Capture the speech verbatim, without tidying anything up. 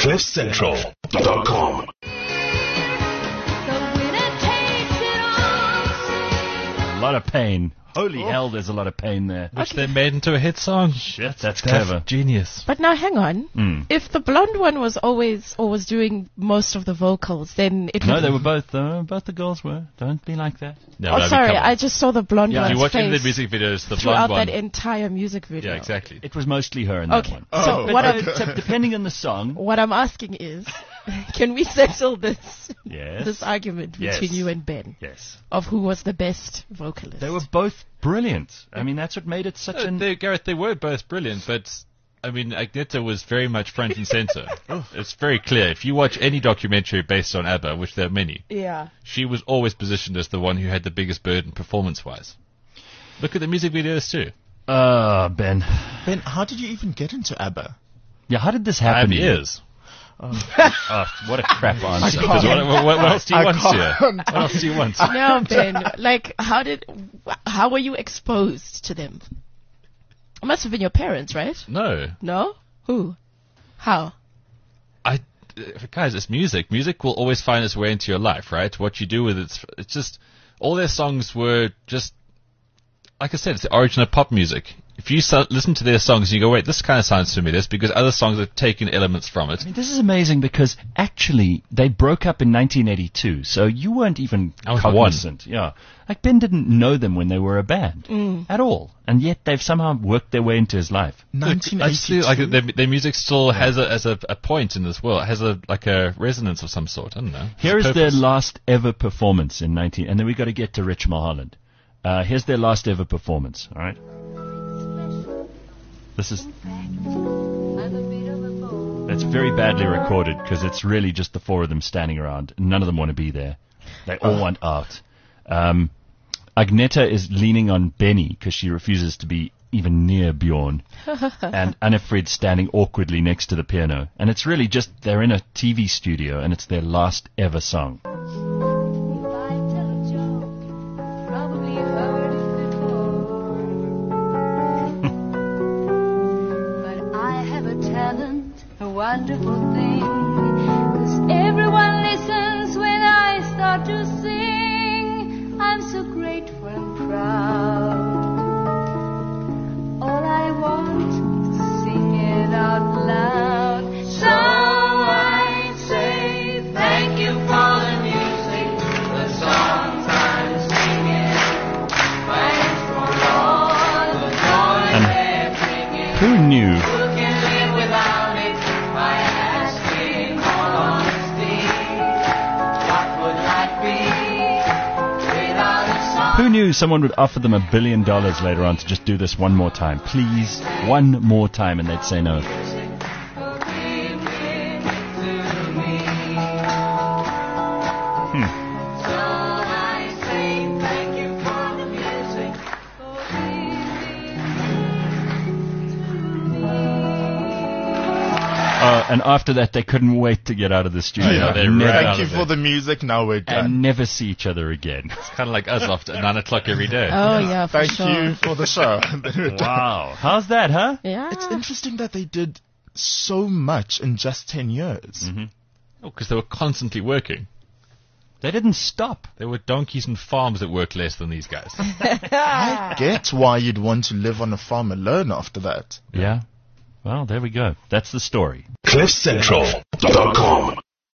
cliff central dot com. A lot of pain. Holy hell, there's a lot of pain there. Which they made into a hit song. Shit, that's That's clever. genius. But now hang on. Mm. If the blonde one was always or was doing most of the vocals, then it No, would... they were both, uh, both the girls were. Don't be like that. No, Oh, no, sorry, come on. I just saw the blonde Yeah, If one's you watch any of the face music videos, the throughout blonde one. that entire music video. Yeah, exactly. It was mostly her in that Okay, one. so But, what, uh, I'm, except depending on the song. what I'm asking is, can we settle this Yes. this argument Yes. between you and Ben Yes. of who was the best vocalist? They were both brilliant. I mean, that's what made it such No, an... they, Gareth, they were both brilliant, but I mean, Agneta was very much front and center. It's very clear. If you watch any documentary based on ABBA, which there are many, Yeah. she was always positioned as the one who had the biggest burden performance-wise. Look at the music videos too. Uh, Ben. Ben, how did you even get into ABBA? Yeah, how did this I happen? have to you? ears. Oh, what a crap answer. Because what, what, what else do you I want can't. here? What else do you want? No, Ben. Like, how did, how were you exposed to them? It must have been your parents, right? No. No? Who? How? I, uh, guys, it's music. Music will always find its way into your life, right? What you do with it, it's just, all their songs were just, like I said, it's the origin of pop music. If you start, listen to their songs and you go, wait, this kind of sounds familiar, it's because other songs have taken elements from it. I mean, this is amazing because actually they broke up in nineteen eighty-two, so you weren't even I was cognizant. Yeah, like Ben didn't know them when they were a band at all, and yet they've somehow worked their way into his life. nineteen I just feel eighty-two? like their, their music still has a, as a, a point in this world, has a like a resonance of some sort. I don't know. Here is It's a their purpose. last ever performance in nineteen, and then we got to get to Rich Mulholland. Uh, here's their last ever performance. All right, this is. It's very badly recorded because it's really just the four of them standing around. None of them want to be there. They all want out. Um, Agneta is leaning on Benny because she refuses to be even near Bjorn. And Annefrid's standing awkwardly next to the piano. And it's really just, they're in a T V studio and it's their last ever song. A wonderful thing, 'cause everyone listens when I start to sing. I'm so grateful and proud. All I want is to sing it out loud. So I say thank you for the music, the songs I'm singing. Thanks for all the joy And they're bringing. who knew? Who can live without it? Who knew someone would offer them a billion dollars later on to just do this one more time? Please, one more time, and they'd say no. Hmm. Uh, and after that, they couldn't wait to get out of the studio. I know, they and, ran never, out Thank you of for it. the music. Now we're done. and never see each other again. It's kind of like us after nine o'clock every day. Oh, yeah, for Thank sure. you for the show. Wow. How's that, huh? Yeah. It's interesting that they did so much in just ten years. Because they were constantly working. They didn't stop. There were donkeys and farms that worked less than these guys. I get why you'd want to live on a farm alone after that. Yeah. Well, there we go. That's the story. cliff central dot com